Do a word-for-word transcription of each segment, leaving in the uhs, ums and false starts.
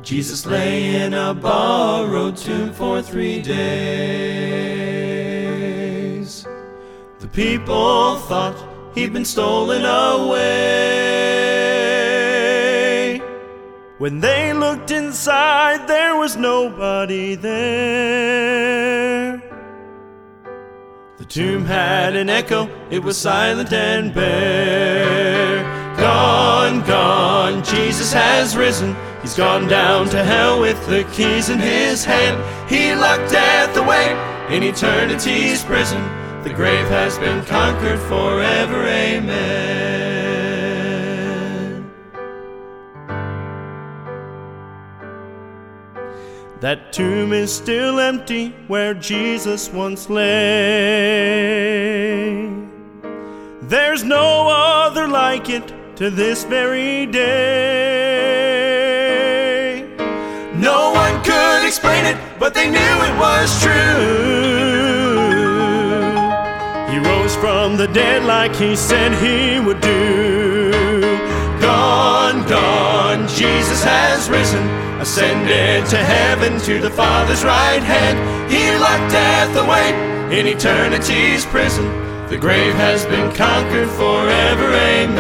Jesus lay in a borrowed tomb for three days. The people thought he'd been stolen away. When they looked inside, there was nobody there. The tomb had an echo, it was silent and bare. Gone, gone, Jesus has risen. He's gone down to hell with the keys in his hand. He locked death away in eternity's prison. The grave has been conquered forever, amen. That tomb is still empty where Jesus once lay. There's no other like it to this very day. No one could explain it, but they knew it was true. He rose from the dead like he said he would do. Gone, gone, Jesus has risen, ascended to heaven to the Father's right hand. He locked death away in eternity's prison. The grave has been conquered forever,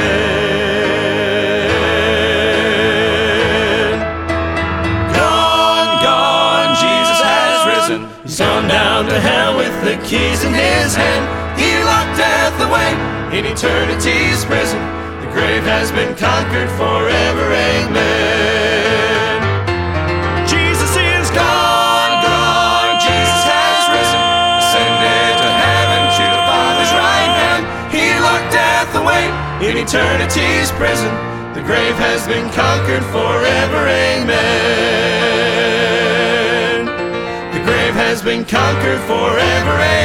amen. Gone, gone, Jesus has risen. He's gone down to hell with the keys in his hand. He locked death away in eternity's prison. The grave has been conquered forever, amen. Jesus is gone, gone, Jesus has risen, ascended to heaven to the Father's right hand. He locked death away in eternity's prison. The grave has been conquered forever, amen. The grave has been conquered forever, amen.